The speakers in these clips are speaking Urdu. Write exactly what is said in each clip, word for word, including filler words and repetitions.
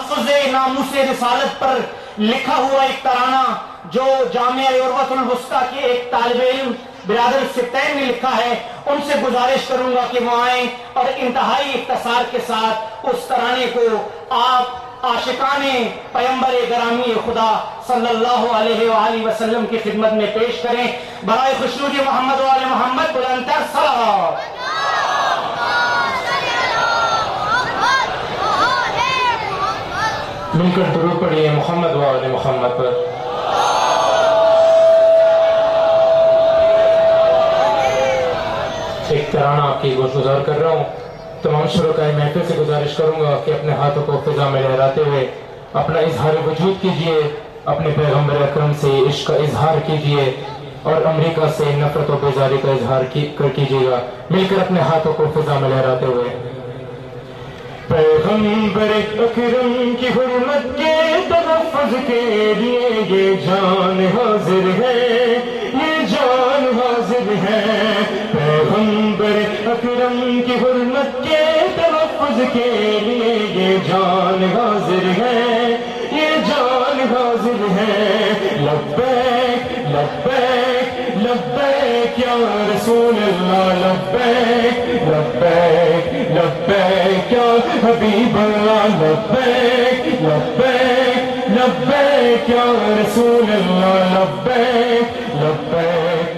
تحفظ ناموس رسالت پر لکھا ہوا ایک ترانہ جو جامعہ عروۃ الوسطیٰ کے ایک طالب علم برادر سبتین نے لکھا ہے، ان سے گزارش کروں گا کہ وہ آئیں اور انتہائی اختصار کے ساتھ اس ترانے کو آپ عاشقان پیغمبر گرامی خدا صلی اللہ علیہ وآلہ وسلم کی خدمت میں پیش کریں۔ برائے خوشنودی محمد و آل محمد بلندتر صلوات۔ مل کر درود پڑھیے محمد و آل محمد پر۔ ایک ترانہ آپ کی گوشگزار کر رہا ہوں۔ تمام شرکائے محفل سے گزارش کروں گا کہ اپنے ہاتھوں کو فضا میں لہراتے ہوئے اپنا اظہار وجود کیجئے، اپنے پیغمبر اکرم سے عشق کا اظہار کیجئے اور امریکہ سے نفرت و بیزاری کا اظہار کر کیجئے گا، مل کر اپنے ہاتھوں کو فضا میں لہراتے ہوئے۔ پیغمبر اکرم کی حرمت کے تحفظ کے لیے یہ جان حاضر ہے، یہ جان حاضر ہے۔ پیغمبر اکرم کی حرمت کے تحفظ کے لیے یہ جان حاضر ہے، یہ جان حاضر ہے۔ لبیک لبیک لبیک یا رسول اللہ، لبیک لبیک لبیک یا حبیب اللہ، لبیک لبیک لبیک یا رسول اللہ، لبیک لبیک۔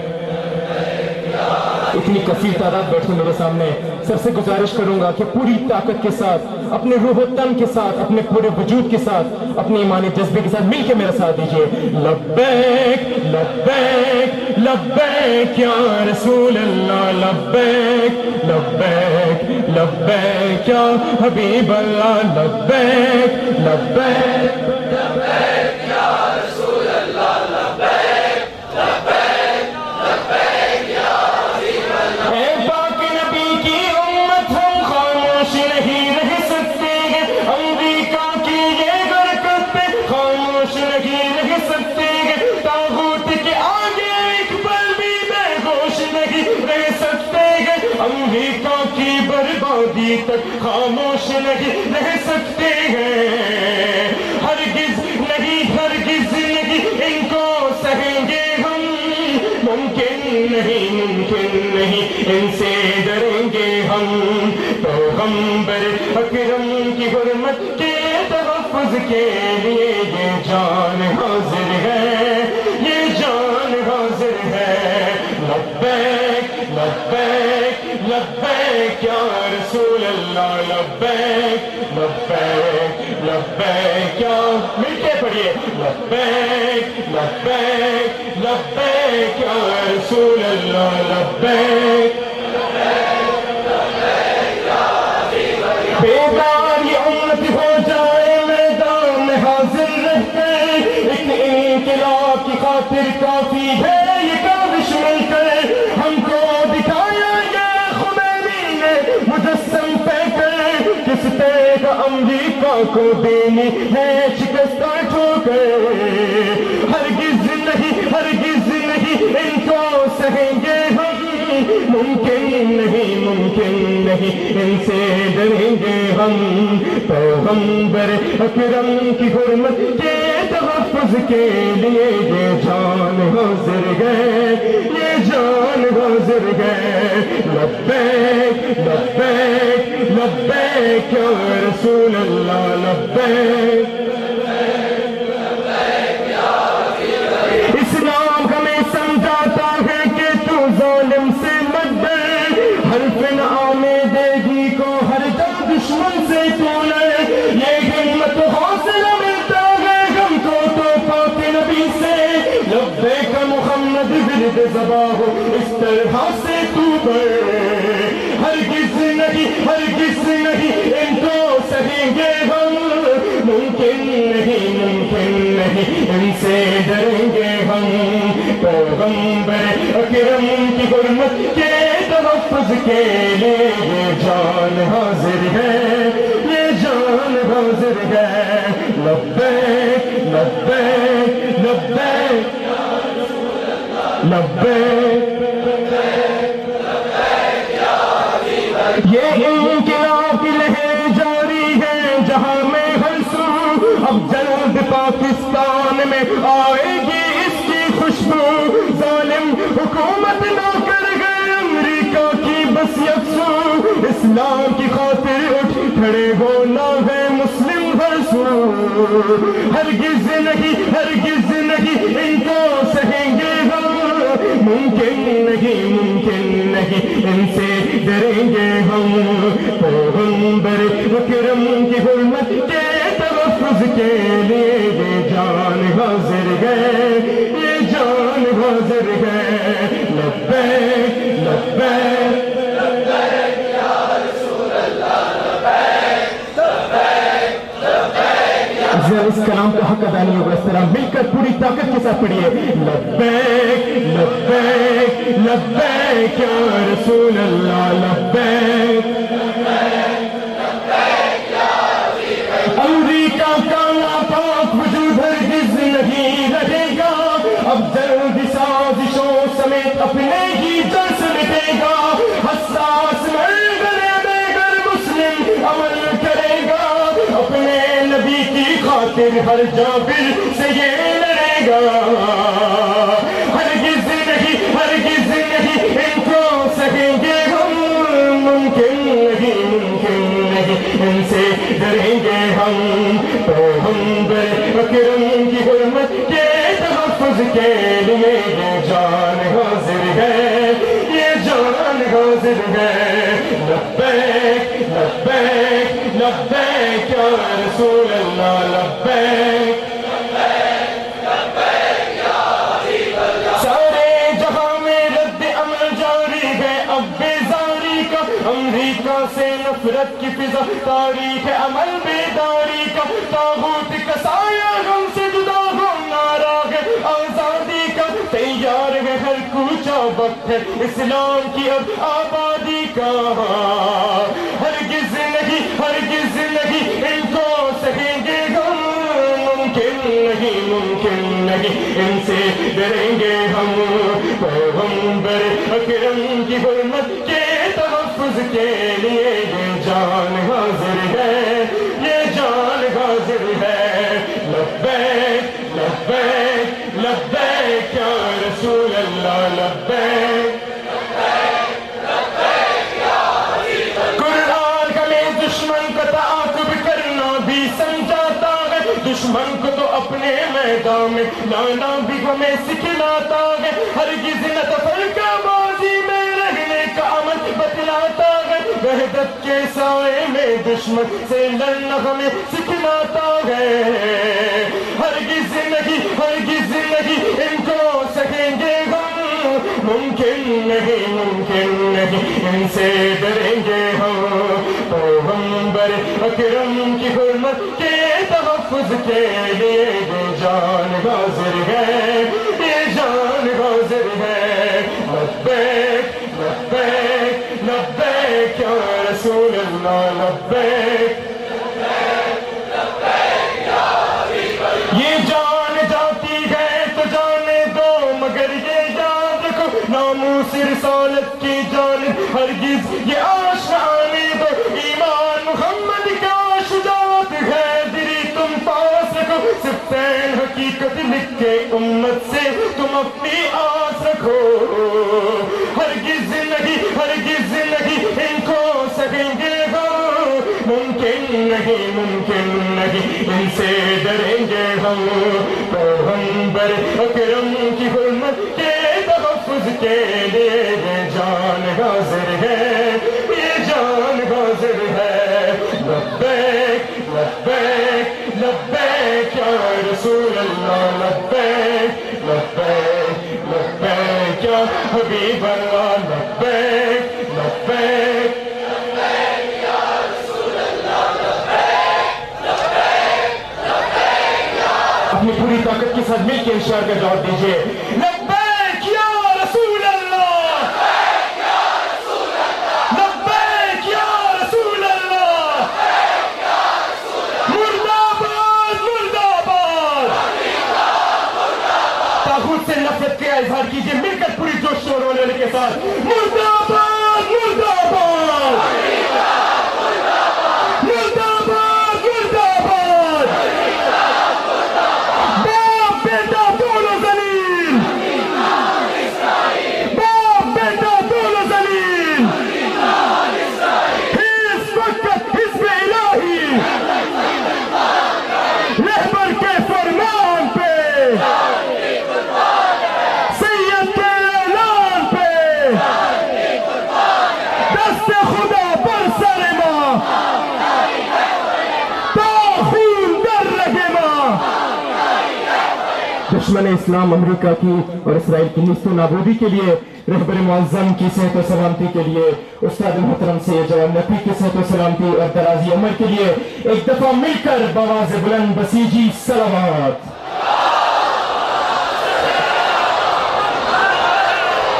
اتنی کثیر تعداد بیٹھے میرے سامنے، سب سے گزارش کروں گا کہ پوری طاقت کے ساتھ، اپنے روح و تن کے ساتھ، اپنے پورے وجود کے ساتھ، اپنے ایمان جذبے کے ساتھ مل کے میرا ساتھ دیجئے۔ لبیک لبیک لبیک یا رسول اللہ، لبیک لبیک لبیک یا حبیب اللہ، لبیک لبیک لبیک یا رسول اللہ، لبیک لبیک لبیک یا حبیب اللہ۔ اے پاک نبی کی امت ہم خاموش نہیں رہ سکتے ہیں، امریکہ کی یہ برکت پہ خاموش نہیں رہ سکتے ہیں، طاغوت کے آگے ایک پل بھی بے ہوش نہیں رہ سکتے ہیں، امریکہ کی بربادی تک خاموش نہیں رہ سکتے ہیں، ہرگز نہیں ہرگز نہیں ان کو سہیں گے ہم، ممکن نہیں ممکن نہیں ان سے ڈریں گے ہم۔ پیغمبر اکرم کی حرمت کے تحفظ کے لیے یہ جان حاضر ہے، یہ جان حاضر ہے۔ لبیک لبیک لبیک یا رسول اللہ، لبیک لبیک لبیک یا، مل کے پڑھیے، لبیک لبیک لبیک یا رسول اللہ، لبیک بیدار یہ امت ہو جائے میدان میں حاضر رہ کر، ایک انقلاب کی خاطر کافی ہے یہ کاوش مل کر، ہم کو دکھایا یہ خمینی نے مجسم پہ کر، کس طرح امریکہ کو دینی ہے شکست ٹھوکر، ہرگز نہیں ہرگز نہیں ان کو سہیں گے ہم، ممکن نہیں ممکن نہیں ان سے ڈریں گے ہم۔ پیغمبر اکرم کی حرمت کے تحفظ کے لیے یہ جان حاضر ہے، یہ جان حاضر ہے۔ لبیک لبیک لبیک یا رسول اللہ، لبیک اسلام ہمیں سمجھاتا ہے کہ تو ظالم سے مت ڈر، حرف نعامے دے گی کو ہر جا دشمن سے تو لڑ، یہ ہمت حوصلہ ملتا ہے ہم کو تو پاک نبی سے، لبیک محمد ورد زباں ہو اس طرح سے تو بڑھ، ہرگز نہیں ہرگز نہیں ان کو سہیں گے ہم، ممکن نہیں ممکن نہیں ان سے ڈریں گے ہم۔ پیغمبر اکرم کی حرمت کے تحفظ کے لیے یہ جان حاضر ہے، یہ جان حاضر ہے۔ لبیک لبیک لبیک لبیک یہ انقلاب کی لہر جاری ہے جہاں میں ہر سو، اب جلد پاکستان میں آئے گی اس کی خوشبو، ظالم حکومت نہ کر گئے امریکہ کی بس یکسو، اسلام کی خاطر اٹھ کھڑے ہونا ہے مسلم ہر سو، ہرگز نہیں ہرگز نہیں ان کو سہیں گے ہم، ممکن نہیں ممکن نہیں ان سے ڈریں گے ہم، پیغمبر اکرم کی حرمت کے تحفظ کے لیے یہ جان حاضر ہے، یہ جان حاضر ہے، لبیک لبیک اس کلام کا حق ادا نہیں ہوگا، اس طرح مل کر پوری طاقت کے ساتھ پڑھیے، لبیک لبیک لبیک یا رسول اللہ، لبیک امریکہ کا ناپاک وجود ہرگز نہیں رہے گا، اب جلد سازشوں سمیت اپنے ہی جڑ سے مٹے گا، حساس مرغلے دے کر مسلم عمل کرے گا، اپنے نبی کی خاطر ہر جابر سے یہ لڑے گا، ہرگز نہیں ہرگز نہیں ان کو سہیں گے ہم، ممکن نہیں ممکن نہیں ان سے ڈریں گے ہم، پیغمبر اکرم کی حرمت کے تحفظ کے لیے یہ جان حاضر ہے، یہ جان حاضر ہے، لبیک لبیک لبیک یا رسول اللہ، لبیک سارے جہاں میں رد عمل جاری ہے، اب بیزاری کا امریکہ سے نفرت کی فضا، تاریخ عمل بیداری کا، طاغوت کا سایہ غم سے جدا ہو، نعرہ ہے آزادی کا، تیار ہے ہر کوچہ، وقت ہے اسلام کی اب آبادی کا، ہرگز نہیں ہرگز نہیں ان کو سہیں گے ہم، ممکن نہیں ممکن نہیں ان سے ڈریں گے ہم، پیغمبر اکرم کی حرمت کے تحفظ کے لیے یہ جان حاضر ہے، یہ جان حاضر ہے، لبیک لبیک لبیک یا رسول اللہ، لبیک دشمن کو تو اپنے میدان میں لانا بھی ہمیں سکھلاتا ہے، ہرگز نہ تفرقہ بازی میں رہنے کا عمل بتلاتا ہے، وحدت کے سائے میں دشمن سے لڑنا ہمیں سکھلاتا ہے، ہرگز نہیں ہرگز نہیں ان کو سہیں گے ہم، ممکن نہیں ممکن نہیں ان سے ڈریں گے ہم، پیغمبر اکرم کی حرمت کے تحفظ کے لیے یہ جان حاضر ہے، یہ جان حاضر ہے، لبیک لبیک لبیک یا رسول اللہ، لبیک یہ جان جاتی ہے تو جانے دو، مگر یہ یاد رکھو ناموس رسالت کی جان ہرگز یہ آشنا آنے دو، ایمان محمد کا شجاعت ہے دری تم پاس رکھو، سفتین حقیقت لکھ کے امت سے تم اپنی آس رکھو، ہرگز نہیں ہرگز نہیں ان کو سہیں گے ہم، ممکن نہیں ممکن نہیں ان سے ڈریں گے ہم، پیغمبر اکرم کی حرمت کے تحفظ کے لیے یہ جان حاضر ہے، یہ جان حاضر ہے، لبیک لبیک لبیک یا رسول اللہ، لبیک لبیک لبیک یا حبیب اللہ، لبیک لبیک اپنی پوری طاقت کے ساتھ مل کے اشار کا جواب دیجیے، لبیک یا رسول اللہ، لبیک یا رسول اللہ، مرد آباد مرد آباد، طاغوت سے نفرت کا اظہار کیجیے مل کر پوری جوش شور والے کے ساتھ، مرد آباد مرد آباد، مرد آباد مرد آباد، दुश्मन इस्लाम अमेरिका की और इसराइल की निस्त नाबूदी के लिए, रहबर मुअज़्ज़म की सेहत और सलामती के लिए, उस्ताद मोहतरम से जवान नबी की सेहत और सलामती और दराजी उम्र के लिए एक दफा मिलकर बवाज़ बुलंद बसीजी सलावत।